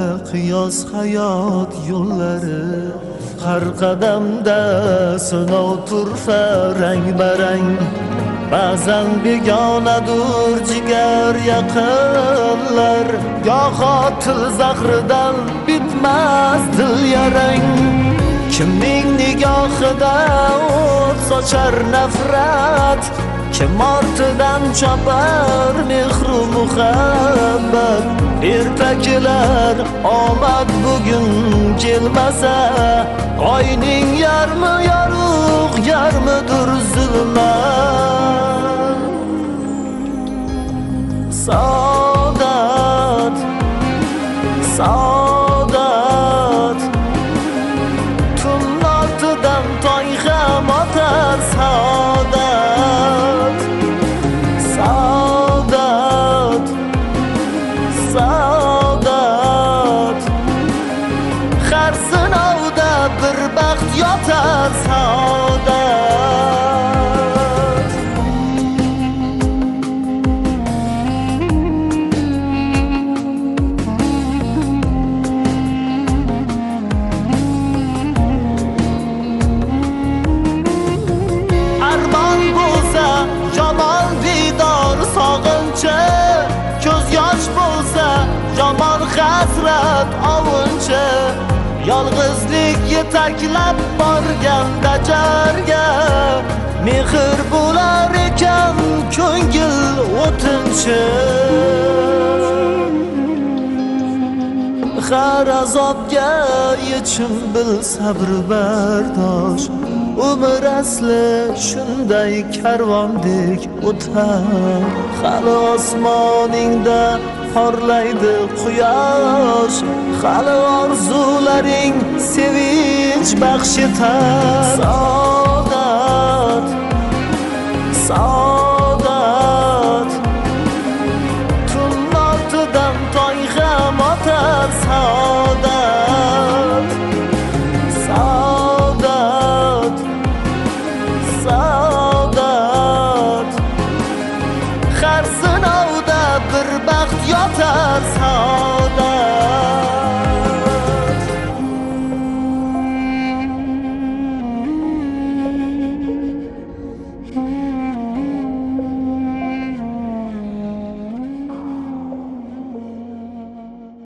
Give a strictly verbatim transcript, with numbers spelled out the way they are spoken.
qiyos hayot yo'llari, har qadamda sinov turfa rang barang. Ba'zan begonadur jigar yaqinlar, goho til zahridan bitmas dil yarang. Kimning nigohida o't sochar nafrat, kim ortidan chopar mehru muhabbat. Ertaklar omad bugun kelmasa, oyning yarmi yorug' yarmidir zulmat. Saodat, saodat, tun ortidan tong ham otar saodat. Saodat, saodat, har sinovda bir baxt yotar saodat. Armon bo'lsa yomon didor sog'inchi, ko'z yosh bo'lsa yomon hasrat ovunchi. Yolg'izlik yetaklab borganda jarga, mehr bo'lar ekan ko'ngil o'tinchi. Har azobga yechim bil sabr bardosh, umr asli shunday karvondek o'tar. Hali osmoningda porlaydi quyosh, hali orzularing sevinch baxsh etar. Saodat, saodat, tun ortidan tong ham otar